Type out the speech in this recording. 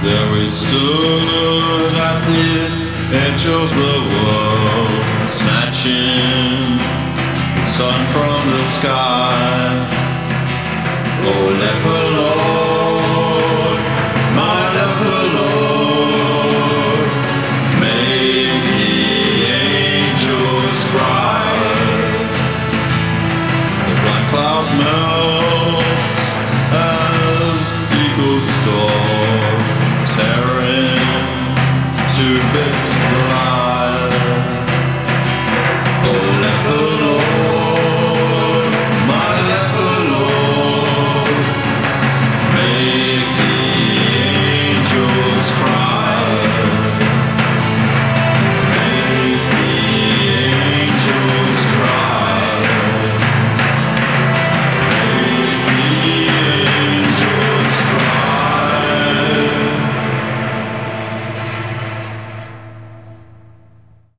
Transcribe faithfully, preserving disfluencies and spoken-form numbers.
There we stood at the edge of the world, snatching the sun from the sky. Oh, leopard.